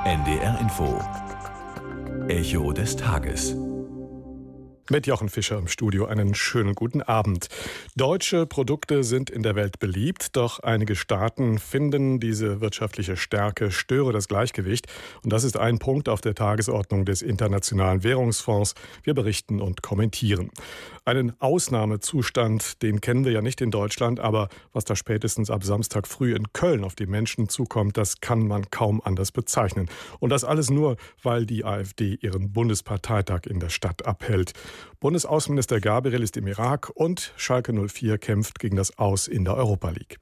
NDR Info. Echo des Tages. Mit Jochen Fischer im Studio einen schönen guten Abend. Deutsche Produkte sind in der Welt beliebt, doch einige Staaten finden, diese wirtschaftliche Stärke störe das Gleichgewicht. Und das ist ein Punkt auf der Tagesordnung des Internationalen Währungsfonds. Wir berichten und kommentieren. Einen Ausnahmezustand, den kennen wir ja nicht in Deutschland, aber was da spätestens ab Samstag früh in Köln auf die Menschen zukommt, das kann man kaum anders bezeichnen. Und das alles nur, weil die AfD ihren Bundesparteitag in der Stadt abhält. Bundesaußenminister Gabriel ist im Irak und Schalke 04 kämpft gegen das Aus in der Europa League.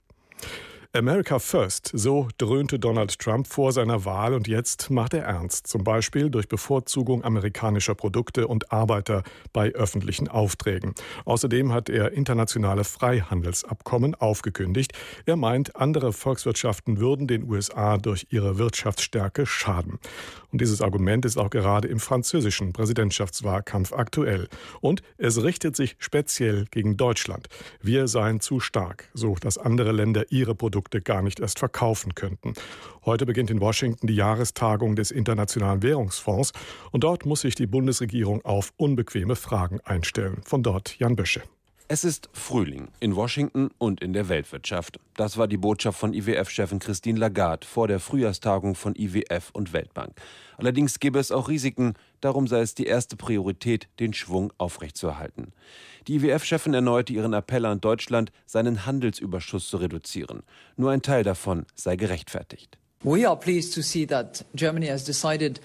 America First, so dröhnte Donald Trump vor seiner Wahl und jetzt macht er ernst. Zum Beispiel durch Bevorzugung amerikanischer Produkte und Arbeiter bei öffentlichen Aufträgen. Außerdem hat er internationale Freihandelsabkommen aufgekündigt. Er meint, andere Volkswirtschaften würden den USA durch ihre Wirtschaftsstärke schaden. Und dieses Argument ist auch gerade im französischen Präsidentschaftswahlkampf aktuell. Und es richtet sich speziell gegen Deutschland. Wir seien zu stark, so dass andere Länder ihre Produkte gar nicht erst verkaufen könnten. Heute beginnt in Washington die Jahrestagung des Internationalen Währungsfonds und dort muss sich die Bundesregierung auf unbequeme Fragen einstellen. Von dort Jan Bösche. Es ist Frühling in Washington und in der Weltwirtschaft. Das war die Botschaft von IWF-Chefin Christine Lagarde vor der Frühjahrstagung von IWF und Weltbank. Allerdings gäbe es auch Risiken, darum sei es die erste Priorität, den Schwung aufrechtzuerhalten. Die IWF-Chefin erneuerte ihren Appell an Deutschland, seinen Handelsüberschuss zu reduzieren. Nur ein Teil davon sei gerechtfertigt. We are pleased to see that Germany has decided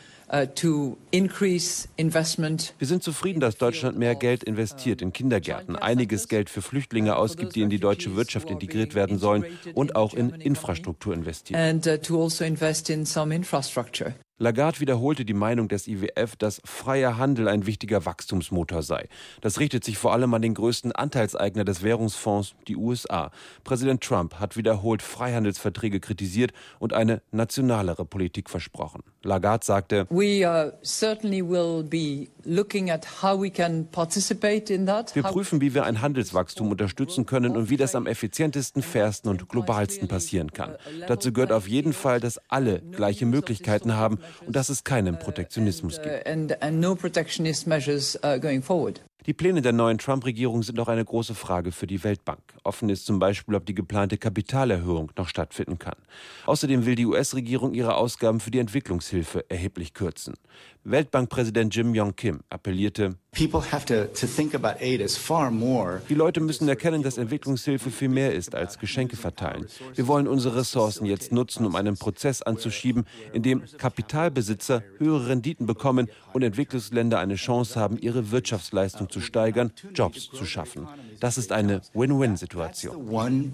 to increase investment. Wir sind zufrieden, dass Deutschland mehr Geld investiert in Kindergärten, einiges Geld für Flüchtlinge ausgibt, die in die deutsche Wirtschaft integriert werden sollen und auch in Infrastruktur investiert. And to also invest in some infrastructure. Lagarde wiederholte die Meinung des IWF, dass freier Handel ein wichtiger Wachstumsmotor sei. Das richtet sich vor allem an den größten Anteilseigner des Währungsfonds, die USA. Präsident Trump hat wiederholt Freihandelsverträge kritisiert und eine nationalere Politik versprochen. Lagarde sagte, We certainly will be looking at how we can participate in that. wir prüfen, wie wir ein Handelswachstum unterstützen können und wie das am effizientesten, fairsten und globalsten passieren kann. Dazu gehört auf jeden Fall, dass alle gleiche Möglichkeiten haben und dass es keinen Protektionismus gibt. Die Pläne der neuen Trump-Regierung sind auch eine große Frage für die Weltbank. Offen ist zum Beispiel, ob die geplante Kapitalerhöhung noch stattfinden kann. Außerdem will die US-Regierung ihre Ausgaben für die Entwicklungshilfe erheblich kürzen. Weltbankpräsident Jim Yong Kim appellierte, die Leute müssen erkennen, dass Entwicklungshilfe viel mehr ist als Geschenke verteilen. Wir wollen unsere Ressourcen jetzt nutzen, um einen Prozess anzuschieben, in dem Kapitalbesitzer höhere Renditen bekommen und Entwicklungsländer eine Chance haben, ihre Wirtschaftsleistung zu steigern, Jobs zu schaffen. Das ist eine Win-Win-Situation.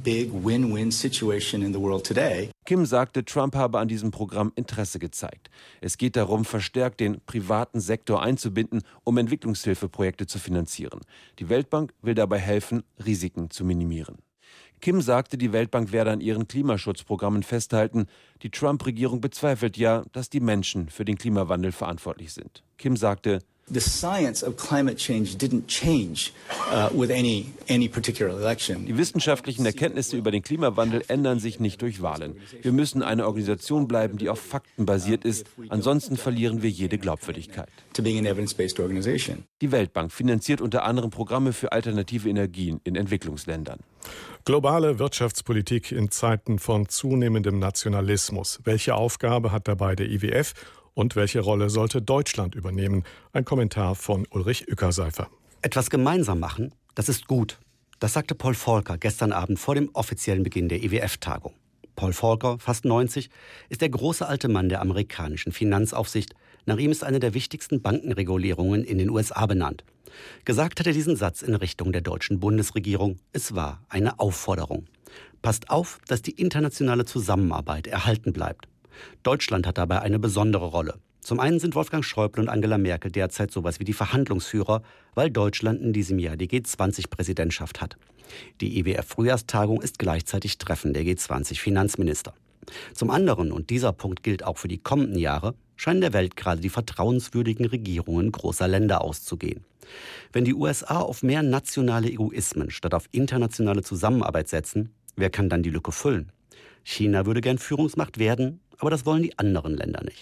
Kim sagte, Trump habe an diesem Programm Interesse gezeigt. Es geht darum, verstärkt den privaten Sektor einzubinden, um Entwicklungshilfeprojekte zu finanzieren. Die Weltbank will dabei helfen, Risiken zu minimieren. Kim sagte, die Weltbank werde an ihren Klimaschutzprogrammen festhalten. Die Trump-Regierung bezweifelt ja, dass die Menschen für den Klimawandel verantwortlich sind. Kim sagte, The science of climate change didn't change with any particular election. Die wissenschaftlichen Erkenntnisse über den Klimawandel ändern sich nicht durch Wahlen. Wir müssen eine Organisation bleiben, die auf Fakten basiert ist. Ansonsten verlieren wir jede Glaubwürdigkeit. To being an evidence-based organization. Die Weltbank finanziert unter anderem Programme für alternative Energien in Entwicklungsländern. Globale Wirtschaftspolitik in Zeiten von zunehmendem Nationalismus. Welche Aufgabe hat dabei der IWF? Und welche Rolle sollte Deutschland übernehmen? Ein Kommentar von Ulrich Ueckerseifer. Etwas gemeinsam machen, das ist gut. Das sagte Paul Volcker gestern Abend vor dem offiziellen Beginn der IWF-Tagung. Paul Volcker, fast 90, ist der große alte Mann der amerikanischen Finanzaufsicht. Nach ihm ist eine der wichtigsten Bankenregulierungen in den USA benannt. Gesagt hat er diesen Satz in Richtung der deutschen Bundesregierung. Es war eine Aufforderung. Passt auf, dass die internationale Zusammenarbeit erhalten bleibt. Deutschland hat dabei eine besondere Rolle. Zum einen sind Wolfgang Schäuble und Angela Merkel derzeit sowas wie die Verhandlungsführer, weil Deutschland in diesem Jahr die G20-Präsidentschaft hat. Die IWF-Frühjahrstagung ist gleichzeitig Treffen der G20-Finanzminister. Zum anderen, und dieser Punkt gilt auch für die kommenden Jahre, scheinen der Welt gerade die vertrauenswürdigen Regierungen großer Länder auszugehen. Wenn die USA auf mehr nationale Egoismen statt auf internationale Zusammenarbeit setzen, wer kann dann die Lücke füllen? China würde gern Führungsmacht werden, aber das wollen die anderen Länder nicht.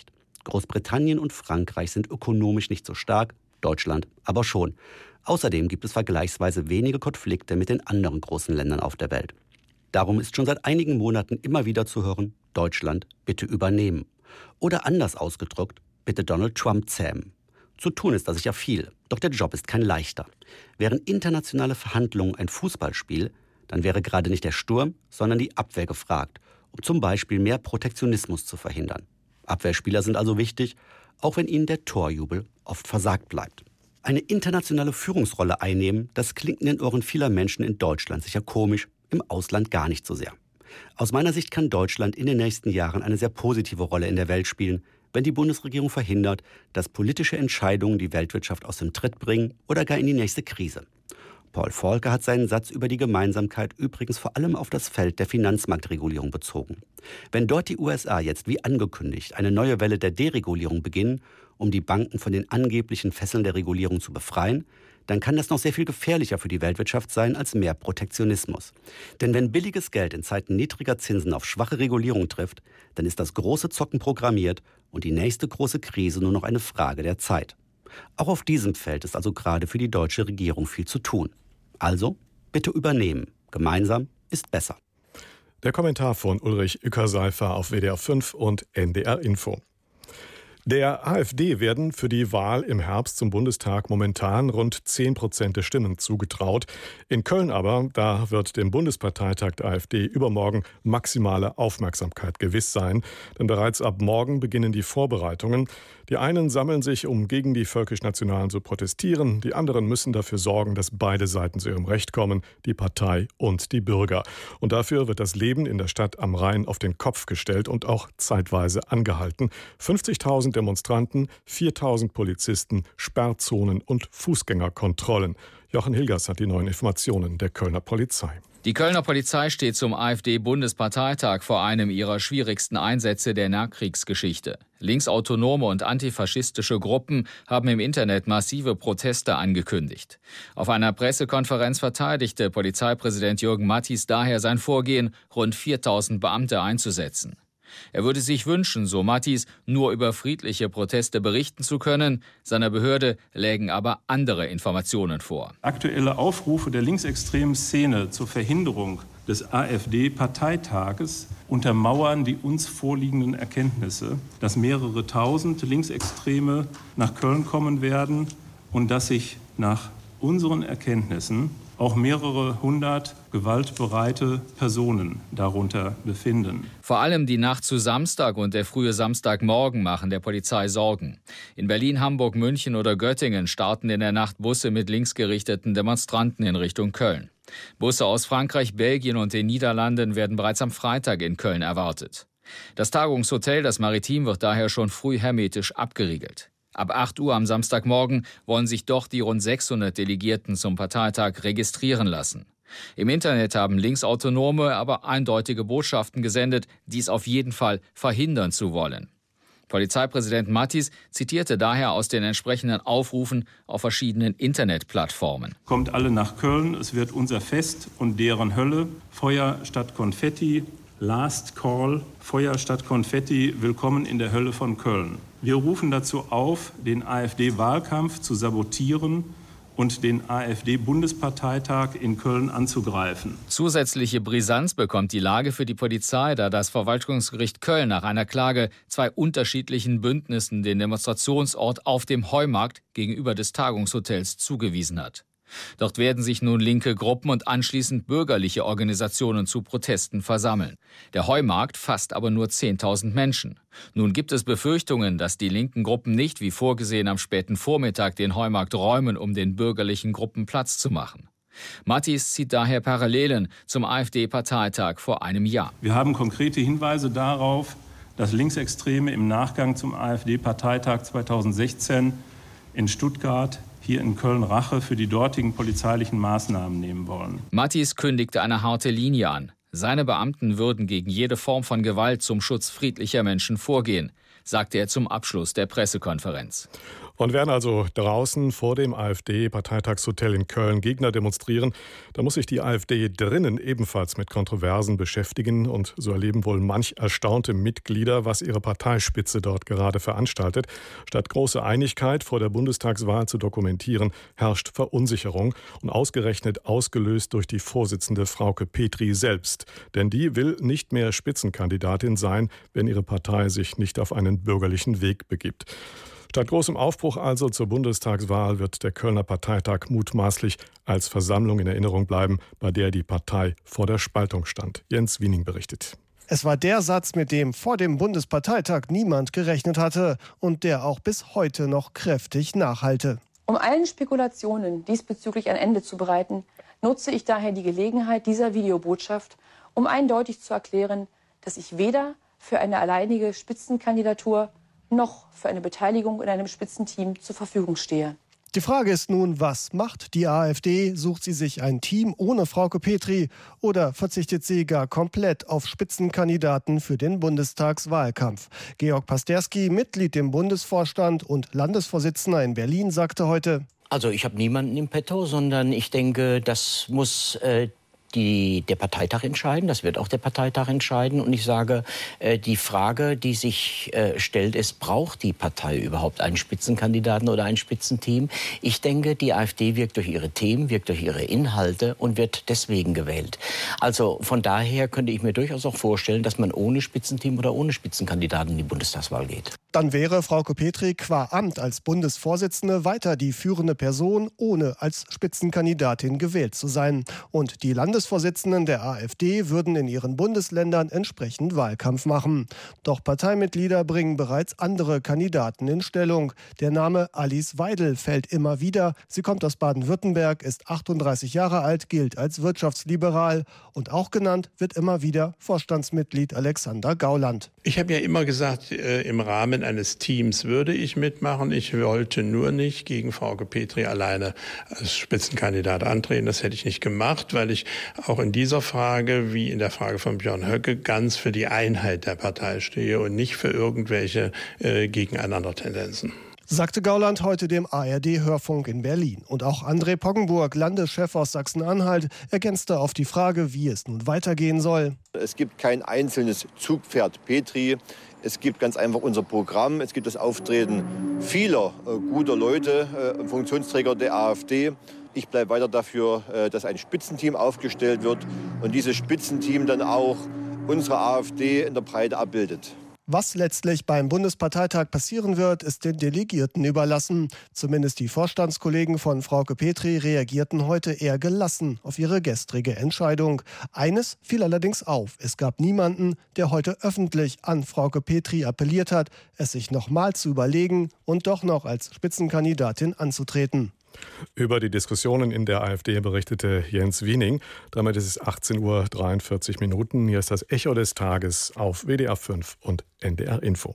Großbritannien und Frankreich sind ökonomisch nicht so stark, Deutschland aber schon. Außerdem gibt es vergleichsweise wenige Konflikte mit den anderen großen Ländern auf der Welt. Darum ist schon seit einigen Monaten immer wieder zu hören, Deutschland bitte übernehmen. Oder anders ausgedrückt, bitte Donald Trump zähmen. Zu tun ist da sicher viel, doch der Job ist kein leichter. Wären internationale Verhandlungen ein Fußballspiel, dann wäre gerade nicht der Sturm, sondern die Abwehr gefragt, um zum Beispiel mehr Protektionismus zu verhindern. Abwehrspieler sind also wichtig, auch wenn ihnen der Torjubel oft versagt bleibt. Eine internationale Führungsrolle einnehmen, das klingt in den Ohren vieler Menschen in Deutschland sicher komisch, im Ausland gar nicht so sehr. Aus meiner Sicht kann Deutschland in den nächsten Jahren eine sehr positive Rolle in der Welt spielen, wenn die Bundesregierung verhindert, dass politische Entscheidungen die Weltwirtschaft aus dem Tritt bringen oder gar in die nächste Krise. Paul Volcker hat seinen Satz über die Gemeinsamkeit übrigens vor allem auf das Feld der Finanzmarktregulierung bezogen. Wenn dort die USA jetzt wie angekündigt eine neue Welle der Deregulierung beginnen, um die Banken von den angeblichen Fesseln der Regulierung zu befreien, dann kann das noch sehr viel gefährlicher für die Weltwirtschaft sein als mehr Protektionismus. Denn wenn billiges Geld in Zeiten niedriger Zinsen auf schwache Regulierung trifft, dann ist das große Zocken programmiert und die nächste große Krise nur noch eine Frage der Zeit. Auch auf diesem Feld ist also gerade für die deutsche Regierung viel zu tun. Also, bitte übernehmen. Gemeinsam ist besser. Der Kommentar von Ulrich Uecker-Seifer auf WDR 5 und NDR Info. Der AfD werden für die Wahl im Herbst zum Bundestag momentan rund 10% der Stimmen zugetraut. In Köln aber, da wird dem Bundesparteitag der AfD übermorgen maximale Aufmerksamkeit gewiss sein. Denn bereits ab morgen beginnen die Vorbereitungen. Die einen sammeln sich, um gegen die Völkisch-Nationalen zu protestieren. Die anderen müssen dafür sorgen, dass beide Seiten zu ihrem Recht kommen, die Partei und die Bürger. Und dafür wird das Leben in der Stadt am Rhein auf den Kopf gestellt und auch zeitweise angehalten. 50.000 Demonstranten, 4.000 Polizisten, Sperrzonen und Fußgängerkontrollen. Jochen Hilgers hat die neuen Informationen der Kölner Polizei. Die Kölner Polizei steht zum AfD-Bundesparteitag vor einem ihrer schwierigsten Einsätze der Nachkriegsgeschichte. Linksautonome und antifaschistische Gruppen haben im Internet massive Proteste angekündigt. Auf einer Pressekonferenz verteidigte Polizeipräsident Jürgen Mattis daher sein Vorgehen, rund 4.000 Beamte einzusetzen. Er würde sich wünschen, so Mattis, nur über friedliche Proteste berichten zu können. Seiner Behörde lägen aber andere Informationen vor. Aktuelle Aufrufe der linksextremen Szene zur Verhinderung des AfD-Parteitages untermauern die uns vorliegenden Erkenntnisse, dass mehrere tausend Linksextreme nach Köln kommen werden und dass sich nach unseren Erkenntnissen auch mehrere hundert gewaltbereite Personen darunter befinden. Vor allem die Nacht zu Samstag und der frühe Samstagmorgen machen der Polizei Sorgen. In Berlin, Hamburg, München oder Göttingen starten in der Nacht Busse mit linksgerichteten Demonstranten in Richtung Köln. Busse aus Frankreich, Belgien und den Niederlanden werden bereits am Freitag in Köln erwartet. Das Tagungshotel, das Maritim, wird daher schon früh hermetisch abgeriegelt. Ab 8 Uhr am Samstagmorgen wollen sich doch die rund 600 Delegierten zum Parteitag registrieren lassen. Im Internet haben Linksautonome aber eindeutige Botschaften gesendet, dies auf jeden Fall verhindern zu wollen. Polizeipräsident Mattis zitierte daher aus den entsprechenden Aufrufen auf verschiedenen Internetplattformen. Kommt alle nach Köln, es wird unser Fest und deren Hölle. Feuer statt Konfetti, Last Call, Feuer statt Konfetti, willkommen in der Hölle von Köln. Wir rufen dazu auf, den AfD-Wahlkampf zu sabotieren und den AfD-Bundesparteitag in Köln anzugreifen. Zusätzliche Brisanz bekommt die Lage für die Polizei, da das Verwaltungsgericht Köln nach einer Klage 2 unterschiedlichen Bündnissen den Demonstrationsort auf dem Heumarkt gegenüber des Tagungshotels zugewiesen hat. Dort werden sich nun linke Gruppen und anschließend bürgerliche Organisationen zu Protesten versammeln. Der Heumarkt fasst aber nur 10.000 Menschen. Nun gibt es Befürchtungen, dass die linken Gruppen nicht wie vorgesehen am späten Vormittag den Heumarkt räumen, um den bürgerlichen Gruppen Platz zu machen. Mattis zieht daher Parallelen zum AfD-Parteitag vor einem Jahr. Wir haben konkrete Hinweise darauf, dass Linksextreme im Nachgang zum AfD-Parteitag 2016 in Stuttgart hier in Köln Rache für die dortigen polizeilichen Maßnahmen nehmen wollen. Mattis kündigte eine harte Linie an. Seine Beamten würden gegen jede Form von Gewalt zum Schutz friedlicher Menschen vorgehen, sagte er zum Abschluss der Pressekonferenz. Und während also draußen vor dem AfD-Parteitagshotel in Köln Gegner demonstrieren, da muss sich die AfD drinnen ebenfalls mit Kontroversen beschäftigen. Und so erleben wohl manch erstaunte Mitglieder, was ihre Parteispitze dort gerade veranstaltet. Statt große Einigkeit vor der Bundestagswahl zu dokumentieren, herrscht Verunsicherung. Und ausgerechnet ausgelöst durch die Vorsitzende Frauke Petry selbst. Denn die will nicht mehr Spitzenkandidatin sein, wenn ihre Partei sich nicht auf einen bürgerlichen Weg begibt. Statt großem Aufbruch also zur Bundestagswahl wird der Kölner Parteitag mutmaßlich als Versammlung in Erinnerung bleiben, bei der die Partei vor der Spaltung stand. Jens Wiening berichtet. Es war der Satz, mit dem vor dem Bundesparteitag niemand gerechnet hatte und der auch bis heute noch kräftig nachhalte. Um allen Spekulationen diesbezüglich ein Ende zu bereiten, nutze ich daher die Gelegenheit dieser Videobotschaft, um eindeutig zu erklären, dass ich weder für eine alleinige Spitzenkandidatur noch für eine Beteiligung in einem Spitzenteam zur Verfügung stehe. Die Frage ist nun, was macht die AfD? Sucht sie sich ein Team ohne Frauke Petry oder verzichtet sie gar komplett auf Spitzenkandidaten für den Bundestagswahlkampf? Georg Pasterski, Mitglied im Bundesvorstand und Landesvorsitzender in Berlin, sagte heute: Also ich habe niemanden im Petto, sondern ich denke, das muss der Parteitag entscheiden. Das wird auch der Parteitag entscheiden. Und ich sage, die Frage, die sich stellt, ist, braucht die Partei überhaupt einen Spitzenkandidaten oder ein Spitzenteam? Ich denke, die AfD wirkt durch ihre Themen, wirkt durch ihre Inhalte und wird deswegen gewählt. Also von daher könnte ich mir durchaus auch vorstellen, dass man ohne Spitzenteam oder ohne Spitzenkandidaten in die Bundestagswahl geht. Dann wäre Frauke Petry qua Amt als Bundesvorsitzende weiter die führende Person, ohne als Spitzenkandidatin gewählt zu sein. Und die Landesvorsitzenden der AfD würden in ihren Bundesländern entsprechend Wahlkampf machen. Doch Parteimitglieder bringen bereits andere Kandidaten in Stellung. Der Name Alice Weidel fällt immer wieder. Sie kommt aus Baden-Württemberg, ist 38 Jahre alt, gilt als wirtschaftsliberal. Und auch genannt wird immer wieder Vorstandsmitglied Alexander Gauland. Ich habe ja immer gesagt, im Rahmen eines Teams würde ich mitmachen. Ich wollte nur nicht gegen Frauke Petry alleine als Spitzenkandidat antreten. Das hätte ich nicht gemacht, weil ich auch in dieser Frage, wie in der Frage von Björn Höcke, ganz für die Einheit der Partei stehe und nicht für irgendwelche Gegeneinander-Tendenzen. Sagte Gauland heute dem ARD-Hörfunk in Berlin. Und auch André Poggenburg, Landeschef aus Sachsen-Anhalt, ergänzte auf die Frage, wie es nun weitergehen soll. Es gibt kein einzelnes Zugpferd Petry. Es gibt ganz einfach unser Programm. Es gibt das Auftreten vieler guter Leute, Funktionsträger der AfD. Ich bleibe weiter dafür, dass ein Spitzenteam aufgestellt wird und dieses Spitzenteam dann auch unsere AfD in der Breite abbildet. Was letztlich beim Bundesparteitag passieren wird, ist den Delegierten überlassen. Zumindest die Vorstandskollegen von Frauke Petry reagierten heute eher gelassen auf ihre gestrige Entscheidung. Eines fiel allerdings auf: Es gab niemanden, der heute öffentlich an Frauke Petry appelliert hat, es sich nochmal zu überlegen und doch noch als Spitzenkandidatin anzutreten. Über die Diskussionen in der AfD berichtete Jens Wiening. Damit ist es 18:43 Uhr. Hier ist das Echo des Tages auf WDR 5 und NDR Info.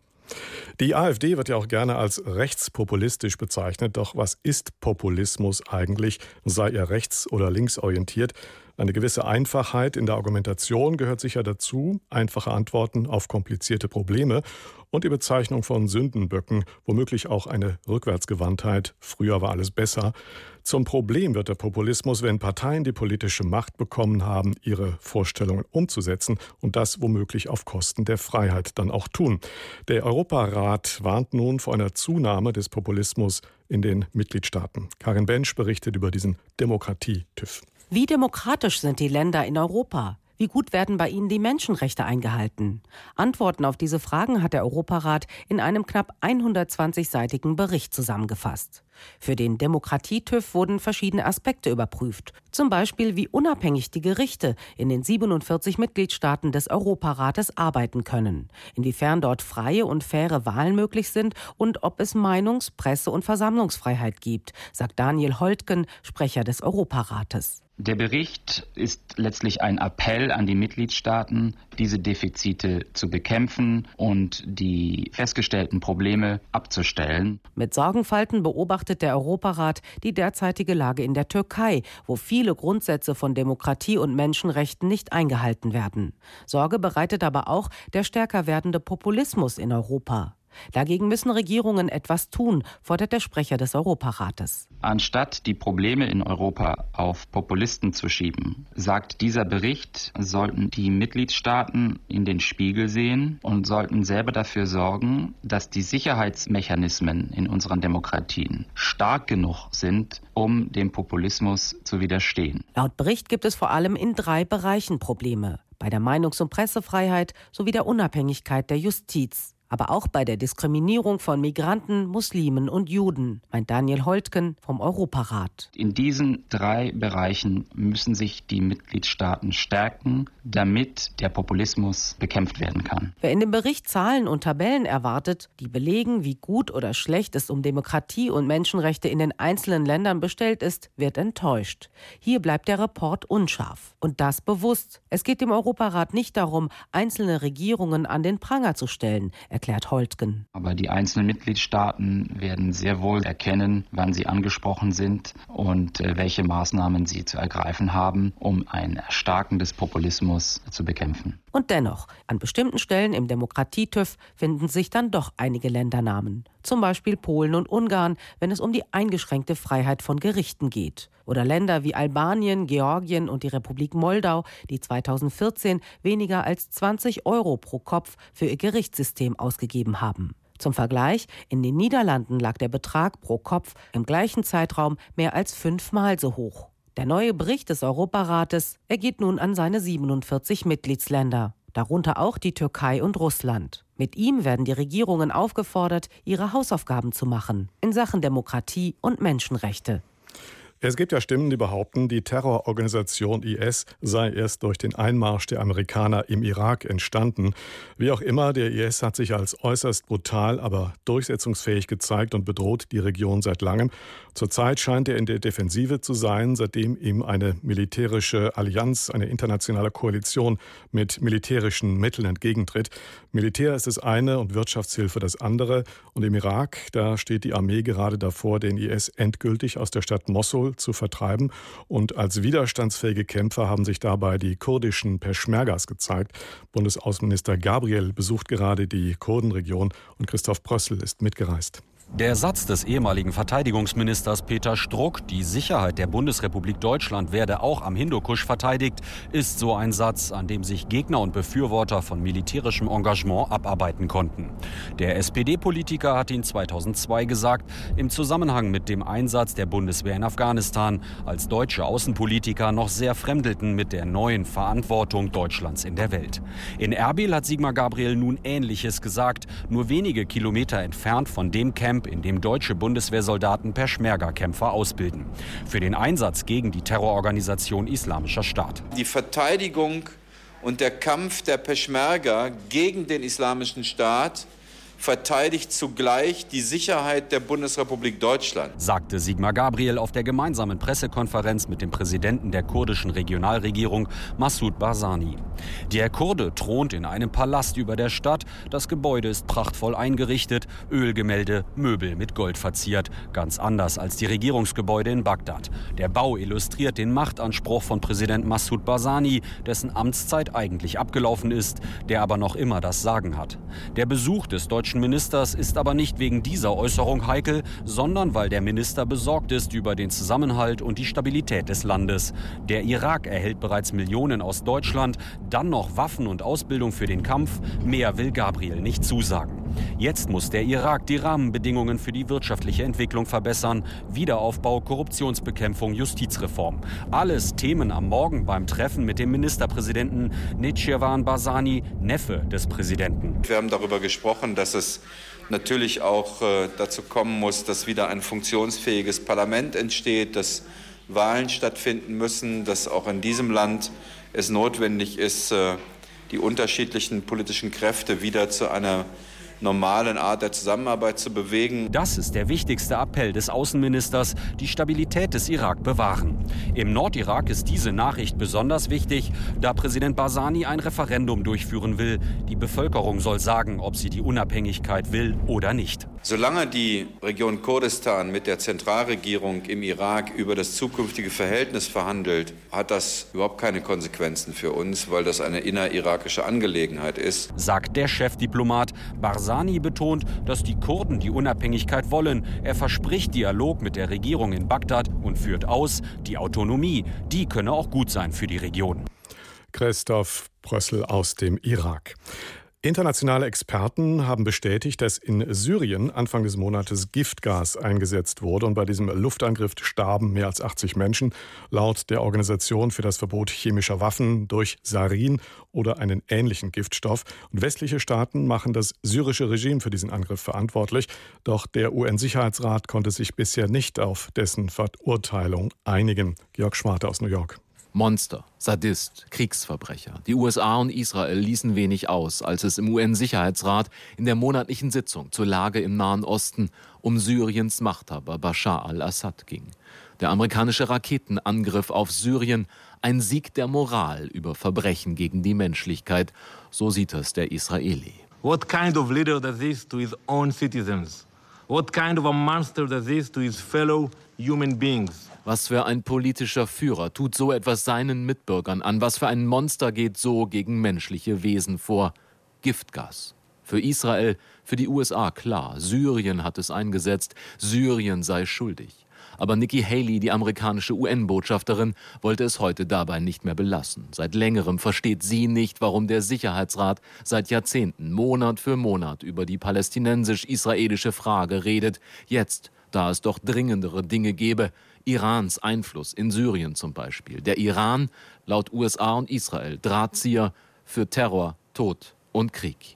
Die AfD wird ja auch gerne als rechtspopulistisch bezeichnet. Doch was ist Populismus eigentlich? Sei er rechts- oder linksorientiert? Eine gewisse Einfachheit in der Argumentation gehört sicher dazu, einfache Antworten auf komplizierte Probleme und die Bezeichnung von Sündenböcken, womöglich auch eine Rückwärtsgewandtheit, früher war alles besser. Zum Problem wird der Populismus, wenn Parteien die politische Macht bekommen haben, ihre Vorstellungen umzusetzen und das womöglich auf Kosten der Freiheit dann auch tun. Der Europarat warnt nun vor einer Zunahme des Populismus in den Mitgliedstaaten. Karin Bensch berichtet über diesen Demokratie-TÜV. Wie demokratisch sind die Länder in Europa? Wie gut werden bei ihnen die Menschenrechte eingehalten? Antworten auf diese Fragen hat der Europarat in einem knapp 120-seitigen Bericht zusammengefasst. Für den Demokratie-TÜV wurden verschiedene Aspekte überprüft. Zum Beispiel, wie unabhängig die Gerichte in den 47 Mitgliedstaaten des Europarates arbeiten können, inwiefern dort freie und faire Wahlen möglich sind und ob es Meinungs-, Presse- und Versammlungsfreiheit gibt, sagt Daniel Holtgen, Sprecher des Europarates. Der Bericht ist letztlich ein Appell an die Mitgliedstaaten, diese Defizite zu bekämpfen und die festgestellten Probleme abzustellen. Mit Sorgenfalten beobachtet der Europarat die derzeitige Lage in der Türkei, wo viele Grundsätze von Demokratie und Menschenrechten nicht eingehalten werden. Sorge bereitet aber auch der stärker werdende Populismus in Europa. Dagegen müssen Regierungen etwas tun, fordert der Sprecher des Europarates. Anstatt die Probleme in Europa auf Populisten zu schieben, sagt dieser Bericht, sollten die Mitgliedstaaten in den Spiegel sehen und sollten selber dafür sorgen, dass die Sicherheitsmechanismen in unseren Demokratien stark genug sind, um dem Populismus zu widerstehen. Laut Bericht gibt es vor allem in 3 Bereichen Probleme: bei der Meinungs- und Pressefreiheit sowie der Unabhängigkeit der Justiz. Aber auch bei der Diskriminierung von Migranten, Muslimen und Juden, meint Daniel Holtgen vom Europarat. In diesen 3 Bereichen müssen sich die Mitgliedstaaten stärken, damit der Populismus bekämpft werden kann. Wer in dem Bericht Zahlen und Tabellen erwartet, die belegen, wie gut oder schlecht es um Demokratie und Menschenrechte in den einzelnen Ländern bestellt ist, wird enttäuscht. Hier bleibt der Report unscharf. Und das bewusst. Es geht dem Europarat nicht darum, einzelne Regierungen an den Pranger zu stellen, erklärt Holtgen. Aber die einzelnen Mitgliedstaaten werden sehr wohl erkennen, wann sie angesprochen sind und welche Maßnahmen sie zu ergreifen haben, um ein Erstarken des Populismus zu bekämpfen. Und dennoch, an bestimmten Stellen im Demokratie-TÜV finden sich dann doch einige Ländernamen. Zum Beispiel Polen und Ungarn, wenn es um die eingeschränkte Freiheit von Gerichten geht. Oder Länder wie Albanien, Georgien und die Republik Moldau, die 2014 weniger als 20 € pro Kopf für ihr Gerichtssystem ausgegeben haben. Zum Vergleich, in den Niederlanden lag der Betrag pro Kopf im gleichen Zeitraum mehr als 5-mal so hoch. Der neue Bericht des Europarates ergeht nun an seine 47 Mitgliedsländer, darunter auch die Türkei und Russland. Mit ihm werden die Regierungen aufgefordert, ihre Hausaufgaben zu machen in Sachen Demokratie und Menschenrechte. Es gibt ja Stimmen, die behaupten, die Terrororganisation IS sei erst durch den Einmarsch der Amerikaner im Irak entstanden. Wie auch immer, der IS hat sich als äußerst brutal, aber durchsetzungsfähig gezeigt und bedroht die Region seit langem. Zurzeit scheint er in der Defensive zu sein, seitdem ihm eine militärische Allianz, eine internationale Koalition mit militärischen Mitteln entgegentritt. Militär ist das eine und Wirtschaftshilfe das andere. Und im Irak, da steht die Armee gerade davor, den IS endgültig aus der Stadt Mosul zu vertreiben. Und als widerstandsfähige Kämpfer haben sich dabei die kurdischen Peschmergas gezeigt. Bundesaußenminister Gabriel besucht gerade die Kurdenregion und Christoph Prössl ist mitgereist. Der Satz des ehemaligen Verteidigungsministers Peter Struck, die Sicherheit der Bundesrepublik Deutschland werde auch am Hindukusch verteidigt, ist so ein Satz, an dem sich Gegner und Befürworter von militärischem Engagement abarbeiten konnten. Der SPD-Politiker hat ihn 2002 gesagt, im Zusammenhang mit dem Einsatz der Bundeswehr in Afghanistan, als deutsche Außenpolitiker noch sehr fremdelten mit der neuen Verantwortung Deutschlands in der Welt. In Erbil hat Sigmar Gabriel nun Ähnliches gesagt, nur wenige Kilometer entfernt von dem Camp, in dem deutsche Bundeswehrsoldaten Peschmerga-Kämpfer ausbilden. Für den Einsatz gegen die Terrororganisation Islamischer Staat. Die Verteidigung und der Kampf der Peschmerga gegen den Islamischen Staat verteidigt zugleich die Sicherheit der Bundesrepublik Deutschland, sagte Sigmar Gabriel auf der gemeinsamen Pressekonferenz mit dem Präsidenten der kurdischen Regionalregierung Massoud Barzani. Der Kurde thront in einem Palast über der Stadt. Das Gebäude ist prachtvoll eingerichtet, Ölgemälde, Möbel mit Gold verziert. Ganz anders als die Regierungsgebäude in Bagdad. Der Bau illustriert den Machtanspruch von Präsident Massoud Barzani, dessen Amtszeit eigentlich abgelaufen ist, der aber noch immer das Sagen hat. Der Besuch des deutschen Ministers ist aber nicht wegen dieser Äußerung heikel, sondern weil der Minister besorgt ist über den Zusammenhalt und die Stabilität des Landes. Der Irak erhält bereits Millionen aus Deutschland, dann noch Waffen und Ausbildung für den Kampf. Mehr will Gabriel nicht zusagen. Jetzt muss der Irak die Rahmenbedingungen für die wirtschaftliche Entwicklung verbessern. Wiederaufbau, Korruptionsbekämpfung, Justizreform. Alles Themen am Morgen beim Treffen mit dem Ministerpräsidenten Nechirvan Barzani, Neffe des Präsidenten. Wir haben darüber gesprochen, dass es natürlich auch dazu kommen muss, dass wieder ein funktionsfähiges Parlament entsteht, dass Wahlen stattfinden müssen, dass auch in diesem Land es notwendig ist, die unterschiedlichen politischen Kräfte wieder zu einer normalen Art der Zusammenarbeit zu bewegen. Das ist der wichtigste Appell des Außenministers, die Stabilität des Irak bewahren. Im Nordirak ist diese Nachricht besonders wichtig, da Präsident Barzani ein Referendum durchführen will. Die Bevölkerung soll sagen, ob sie die Unabhängigkeit will oder nicht. Solange die Region Kurdistan mit der Zentralregierung im Irak über das zukünftige Verhältnis verhandelt, hat das überhaupt keine Konsequenzen für uns, weil das eine innerirакische Angelegenheit ist, sagt der Chefdiplomat. Barzani Barzani betont, dass die Kurden die Unabhängigkeit wollen. Er verspricht Dialog mit der Regierung in Bagdad und führt aus, die Autonomie, die könne auch gut sein für die Region. Christoph Brössel aus dem Irak. Internationale Experten haben bestätigt, dass in Syrien Anfang des Monates Giftgas eingesetzt wurde. Und bei diesem Luftangriff starben mehr als 80 Menschen. Laut der Organisation für das Verbot chemischer Waffen durch Sarin oder einen ähnlichen Giftstoff. Und westliche Staaten machen das syrische Regime für diesen Angriff verantwortlich. Doch der UN-Sicherheitsrat konnte sich bisher nicht auf dessen Verurteilung einigen. Georg Schwarte aus New York. Monster, Sadist, Kriegsverbrecher. Die USA und Israel ließen wenig aus, als es im UN-Sicherheitsrat in der monatlichen Sitzung zur Lage im Nahen Osten um Syriens Machthaber Bashar al-Assad ging. Der amerikanische Raketenangriff auf Syrien, ein Sieg der Moral über Verbrechen gegen die Menschlichkeit, so sieht es der Israeli. What kind of leader does this to his own citizens? What kind of a monster does this to his fellow human beings? Was für ein politischer Führer tut so etwas seinen Mitbürgern an? Was für ein Monster geht so gegen menschliche Wesen vor? Giftgas. Für Israel, für die USA klar. Syrien hat es eingesetzt. Syrien sei schuldig. Aber Nikki Haley, die amerikanische UN-Botschafterin, wollte es heute dabei nicht mehr belassen. Seit längerem versteht sie nicht, warum der Sicherheitsrat seit Jahrzehnten Monat für Monat über die palästinensisch-israelische Frage redet. Jetzt, da es doch dringendere Dinge gäbe, Irans Einfluss in Syrien zum Beispiel. Der Iran, laut USA und Israel, Drahtzieher für Terror, Tod und Krieg.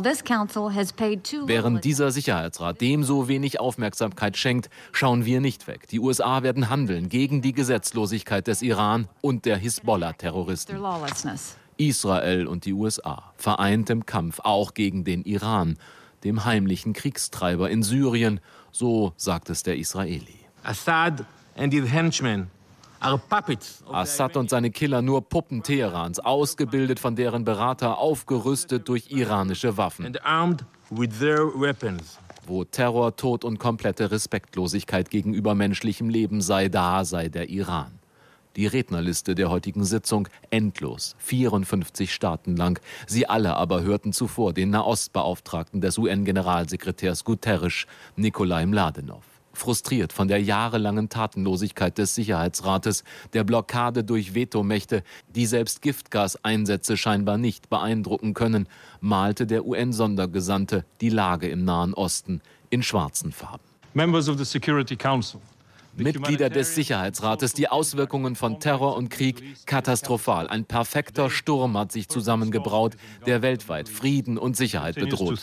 Während dieser Sicherheitsrat dem so wenig Aufmerksamkeit schenkt, schauen wir nicht weg. Die USA werden handeln gegen die Gesetzlosigkeit des Iran und der Hisbollah-Terroristen. Israel und die USA vereint im Kampf auch gegen den Iran, dem heimlichen Kriegstreiber in Syrien, so sagt es der Israeli. Assad and his henchmen are puppets. Assad und seine Killer nur Puppen Teherans, ausgebildet von deren Berater, aufgerüstet durch iranische Waffen. And armed with their weapons. Wo Terror, Tod und komplette Respektlosigkeit gegenüber menschlichem Leben sei, da sei der Iran. Die Rednerliste der heutigen Sitzung endlos, 54 Staaten lang. Sie alle aber hörten zuvor den Nahostbeauftragten des UN-Generalsekretärs Guterres, Nikolai Mladenov. Frustriert von der jahrelangen Tatenlosigkeit des Sicherheitsrates, der Blockade durch Vetomächte, die selbst Giftgaseinsätze scheinbar nicht beeindrucken können, malte der UN-Sondergesandte die Lage im Nahen Osten in schwarzen Farben. Members of the Security Council. Mitglieder des Sicherheitsrates, die Auswirkungen von Terror und Krieg katastrophal. Ein perfekter Sturm hat sich zusammengebraut, der weltweit Frieden und Sicherheit bedroht.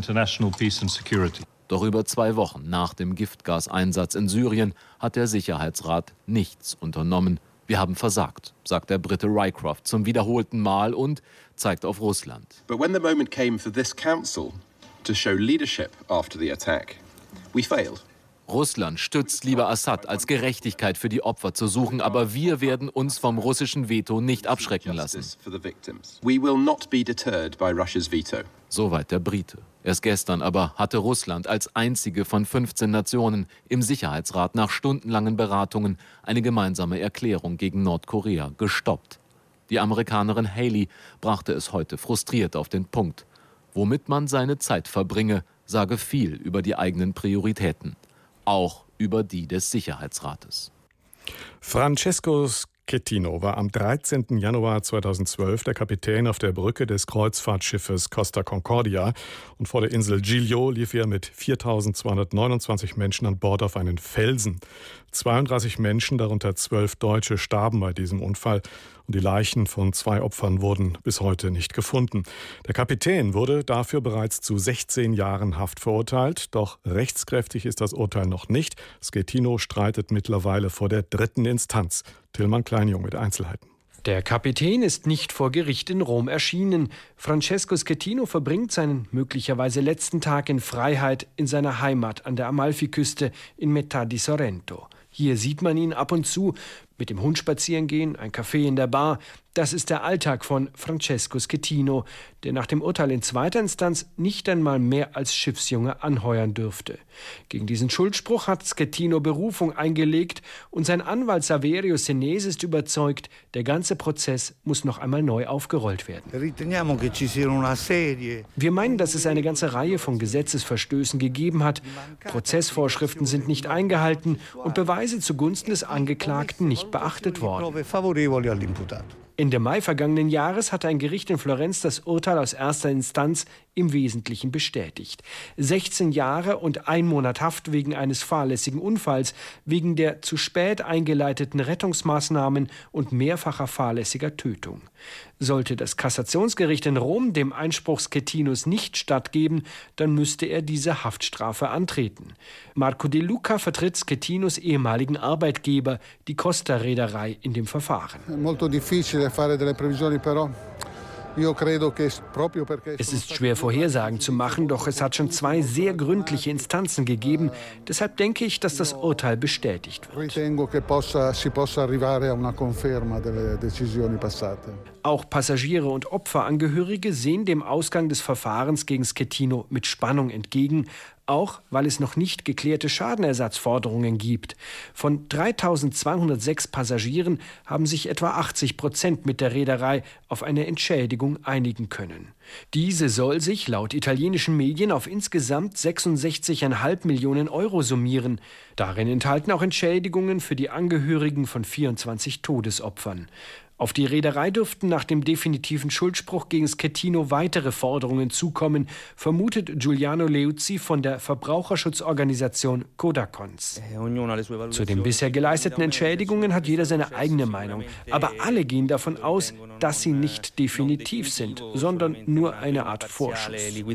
Doch über 2 Wochen nach dem Giftgaseinsatz in Syrien hat der Sicherheitsrat nichts unternommen. Wir haben versagt, sagt der Brite Rycroft zum wiederholten Mal und zeigt auf Russland. But when the moment came for this council to show leadership after the attack, we failed. Russland stützt lieber Assad, als Gerechtigkeit für die Opfer zu suchen. Aber wir werden uns vom russischen Veto nicht abschrecken lassen. Soweit der Brite. Erst gestern aber hatte Russland als einzige von 15 Nationen im Sicherheitsrat nach stundenlangen Beratungen eine gemeinsame Erklärung gegen Nordkorea gestoppt. Die Amerikanerin Haley brachte es heute frustriert auf den Punkt. Womit man seine Zeit verbringe, sage viel über die eigenen Prioritäten. Auch über die des Sicherheitsrates. Francesco Schettino war am 13. Januar 2012 der Kapitän auf der Brücke des Kreuzfahrtschiffes Costa Concordia. Und vor der Insel Giglio lief er mit 4.229 Menschen an Bord auf einen Felsen. 32 Menschen, darunter 12 Deutsche, starben bei diesem Unfall. Und die Leichen von 2 Opfern wurden bis heute nicht gefunden. Der Kapitän wurde dafür bereits zu 16 Jahren Haft verurteilt. Doch rechtskräftig ist das Urteil noch nicht. Schettino streitet mittlerweile vor der 3. Instanz. Tillmann Kleinjung mit Einzelheiten. Der Kapitän ist nicht vor Gericht in Rom erschienen. Francesco Schettino verbringt seinen möglicherweise letzten Tag in Freiheit in seiner Heimat an der Amalfiküste in Metà di Sorrento. Hier sieht man ihn ab und zu mit dem Hund spazieren gehen, ein Café in der Bar. Das ist der Alltag von Francesco Schettino, der nach dem Urteil in zweiter Instanz nicht einmal mehr als Schiffsjunge anheuern dürfte. Gegen diesen Schuldspruch hat Schettino Berufung eingelegt und sein Anwalt Saverio Senese ist überzeugt, der ganze Prozess muss noch einmal neu aufgerollt werden. Wir meinen, dass es eine ganze Reihe von Gesetzesverstößen gegeben hat. Prozessvorschriften sind nicht eingehalten und Beweise zugunsten des Angeklagten nicht beachtet worden. Ende Mai vergangenen Jahres hatte ein Gericht in Florenz das Urteil aus erster Instanz im Wesentlichen bestätigt. 16 Jahre und 1 Monat Haft wegen eines fahrlässigen Unfalls, wegen der zu spät eingeleiteten Rettungsmaßnahmen und mehrfacher fahrlässiger Tötung. Sollte das Kassationsgericht in Rom dem Einspruch Schettinos nicht stattgeben, dann müsste er diese Haftstrafe antreten. Marco De Luca vertritt Schettinos ehemaligen Arbeitgeber, die Costa-Reederei, in dem Verfahren. Es ist schwer Vorhersagen zu machen, doch es hat schon 2 sehr gründliche Instanzen gegeben. Deshalb denke ich, dass das Urteil bestätigt wird. Auch Passagiere und Opferangehörige sehen dem Ausgang des Verfahrens gegen Schettino mit Spannung entgegen, auch weil es noch nicht geklärte Schadenersatzforderungen gibt. Von 3.206 Passagieren haben sich etwa 80% mit der Reederei auf eine Entschädigung einigen können. Diese soll sich laut italienischen Medien auf insgesamt 66,5 Millionen Euro summieren. Darin enthalten auch Entschädigungen für die Angehörigen von 24 Todesopfern. Auf die Reederei dürften nach dem definitiven Schuldspruch gegen Schettino weitere Forderungen zukommen, vermutet Giuliano Leuzzi von der Verbraucherschutzorganisation Codacons. Zu den bisher geleisteten Entschädigungen hat jeder seine eigene Meinung. Aber alle gehen davon aus, dass sie nicht definitiv sind, sondern nur eine Art Vorschuss.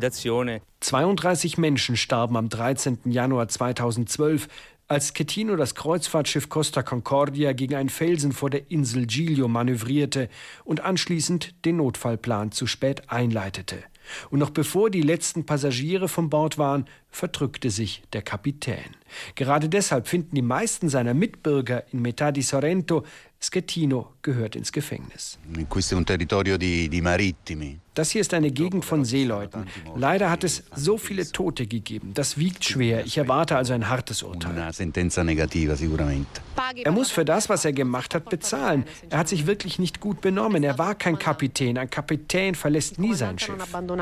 32 Menschen starben am 13. Januar 2012, als Schettino das Kreuzfahrtschiff Costa Concordia gegen einen Felsen vor der Insel Giglio manövrierte und anschließend den Notfallplan zu spät einleitete. Und noch bevor die letzten Passagiere von Bord waren, verdrückte sich der Kapitän. Gerade deshalb finden die meisten seiner Mitbürger in Metà di Sorrento, Schettino gehört ins Gefängnis. Das hier ist eine Gegend von Seeleuten. Leider hat es so viele Tote gegeben. Das wiegt schwer. Ich erwarte also ein hartes Urteil. Er muss für das, was er gemacht hat, bezahlen. Er hat sich wirklich nicht gut benommen. Er war kein Kapitän. Ein Kapitän verlässt nie sein Schiff.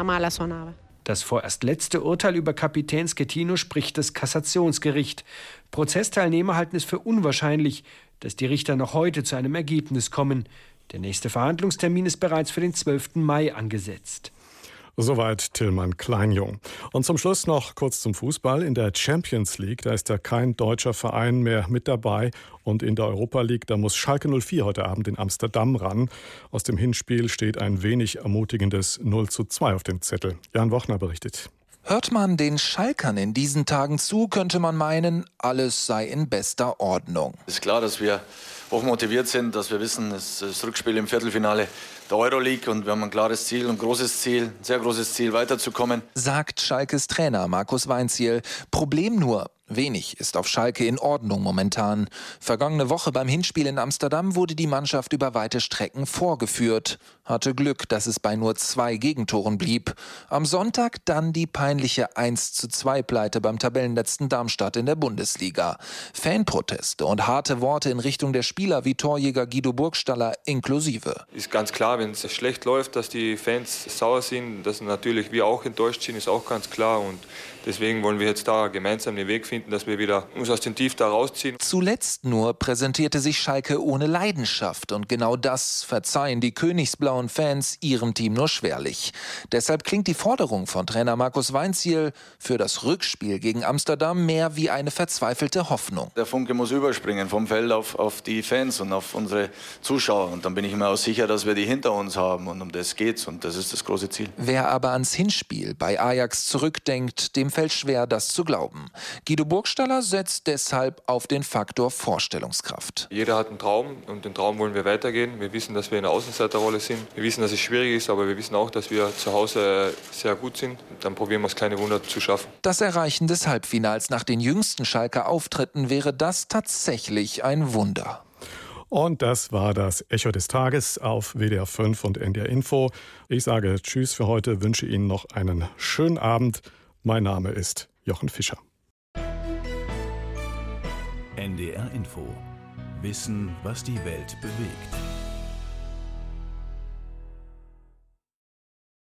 Das vorerst letzte Urteil über Kapitän Schettino spricht das Kassationsgericht. Prozessteilnehmer halten es für unwahrscheinlich, dass die Richter noch heute zu einem Ergebnis kommen. Der nächste Verhandlungstermin ist bereits für den 12. Mai angesetzt. Soweit Tillmann Kleinjung. Und zum Schluss noch kurz zum Fußball. In der Champions League, da ist ja kein deutscher Verein mehr mit dabei. Und in der Europa League, da muss Schalke 04 heute Abend in Amsterdam ran. Aus dem Hinspiel steht ein wenig ermutigendes 0:2 auf dem Zettel. Jan Wochner berichtet. Hört man den Schalkern in diesen Tagen zu, könnte man meinen, alles sei in bester Ordnung. Es ist klar, dass wir hochmotiviert sind, dass wir wissen, es ist das Rückspiel im Viertelfinale der Euroleague und wir haben ein klares Ziel, ein großes Ziel, ein sehr großes Ziel, weiterzukommen. Sagt Schalkes Trainer Markus Weinzierl. Problem nur, wenig ist auf Schalke in Ordnung momentan. Vergangene Woche beim Hinspiel in Amsterdam wurde die Mannschaft über weite Strecken vorgeführt. Hatte Glück, dass es bei nur 2 Gegentoren blieb. Am Sonntag dann die peinliche 1:2-Pleite beim Tabellenletzten Darmstadt in der Bundesliga. Fanproteste und harte Worte in Richtung der Spieler wie Torjäger Guido Burgstaller inklusive. Ist ganz klar, wenn es schlecht läuft, dass die Fans sauer sind, dass natürlich wir auch enttäuscht sind, ist auch ganz klar. Und deswegen wollen wir jetzt da gemeinsam den Weg finden, dass wir wieder uns aus dem Tief da rausziehen. Zuletzt nur präsentierte sich Schalke ohne Leidenschaft. Und genau das verzeihen die königsblauen Fans ihrem Team nur schwerlich. Deshalb klingt die Forderung von Trainer Markus Weinzierl für das Rückspiel gegen Amsterdam mehr wie eine verzweifelte Hoffnung. Der Funke muss überspringen vom Feld auf die Fans und auf unsere Zuschauer. Und dann bin ich mir auch sicher, dass wir die hinter uns haben. Und um das geht's. Und das ist das große Ziel. Wer aber ans Hinspiel bei Ajax zurückdenkt, dem fällt schwer, das zu glauben. Guido Burgstaller setzt deshalb auf den Faktor Vorstellungskraft. Jeder hat einen Traum und den Traum wollen wir weitergehen. Wir wissen, dass wir in der Außenseiterrolle sind. Wir wissen, dass es schwierig ist, aber wir wissen auch, dass wir zu Hause sehr gut sind. Dann probieren wir das kleine Wunder zu schaffen. Das Erreichen des Halbfinals nach den jüngsten Schalker Auftritten wäre das tatsächlich ein Wunder. Und das war das Echo des Tages auf WDR 5 und NDR Info. Ich sage Tschüss für heute, wünsche Ihnen noch einen schönen Abend. Mein Name ist Jochen Fischer. NDR Info. Wissen, was die Welt bewegt.